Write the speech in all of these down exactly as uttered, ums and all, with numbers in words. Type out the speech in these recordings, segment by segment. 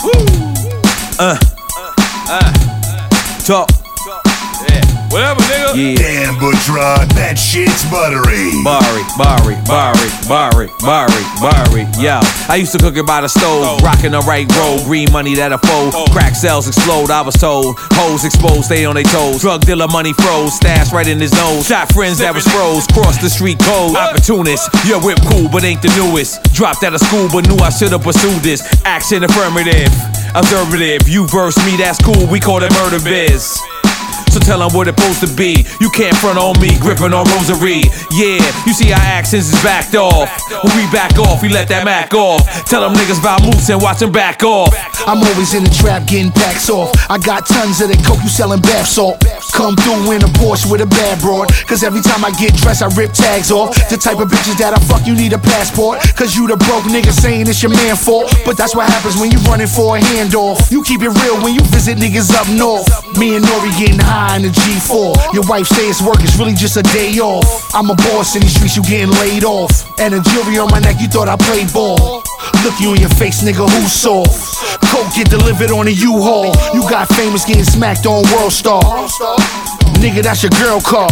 Uh, uh, talk. Yeah, whatever, nigga. Yeah. Damn, Butron, that shit's buttery. Barry, Barry, Barry, Barry, Barry, Barry. Yo, I used to cook it by the stove, rocking the right road. Green money that'll fold. Crack cells explode, I was told. Hoes exposed, stay on their toes. Drug dealer money froze, stash right in his nose. Shot friends that was froze, cross the street code. Opportunist, your whip cool, but ain't the newest. Dropped out of school, but knew I should've pursued this. Action affirmative, observative. You verse me, that's cool, we call it murder biz. So tell them what it's supposed to be. You can't front on me, gripping on rosary. Yeah, you see our actions is backed off. When we back off, we let that Mac off. Tell them niggas Valmoose and watch them back off. I'm always in the trap getting packs off. I got tons of that coke, you selling bath salt. Come through in a Porsche with a bad broad. Cause every time I get dressed, I rip tags off. The type of bitches that I fuck, you need a passport. Cause you the broke nigga saying it's your man fault. But that's what happens when you running for a handoff. You keep it real when you visit niggas up north. Me and Nori getting high in the G four. Your wife say it's work, it's really just a day off. I'm a boss in these streets, you getting laid off. And a jewelry on my neck, you thought I played ball. Look you in your face, nigga, who's soft? Coke get delivered on a U-Haul. You got famous getting smacked on World Star. Nigga, that's your girl car.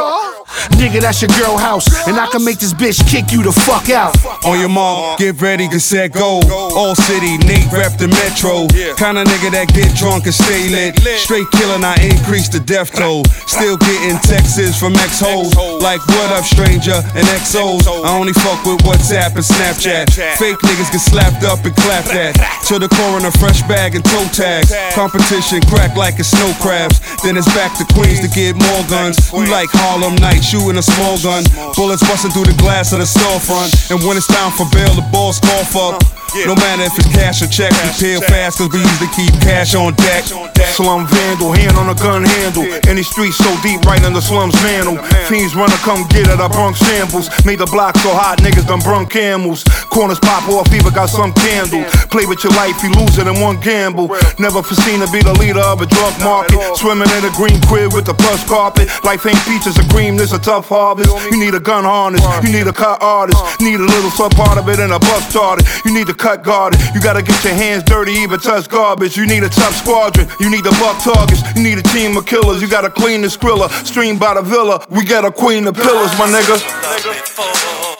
Nigga, that's your girl house. And I can make this bitch kick you the fuck out. On your mark, get ready, get set, go. All city, Nate rep the metro. Kinda nigga that get drunk and stay lit. Straight killin', I increase the death toll. Still getting texts from ex-hoes. Like what up, stranger, and X Os. I only fuck with WhatsApp and Snapchat. Fake niggas get slapped up and clapped at. To the coroner, fresh bag and toe tags. Competition crack like it's snow crabs. Then it's back to Queens to get more guns. We like Harlem Nights, shooting a small gun. Bullets busting through the glass of the storefront. And when it's time for bail, the boss cough up. No matter if it's cash or check, we peel fast cause we usually keep cash on deck. Slum vandal, hand on a gun handle. In these streets so deep, right in the slums mantle. Fiends runner, come get it, I brunk samples. Made the block so hot, niggas done brunk camels. Corners pop off, fever got some candle. Play with your life, you lose it in one gamble. Never foreseen to be the leader of a drug market. Swimming in a green crib with the plush carpet. Life ain't peaches or cream, this a tough harvest. You need a gun harness, you need a cut artist. Need a little sub part of it and a bus started. You need to cut guarded. You gotta get your hands dirty, even touch garbage. You need a tough squadron, you need a buck targets. You need a team of killers, you gotta clean the skrilla. Stream by the villa, we got a queen of pillars, my nigga.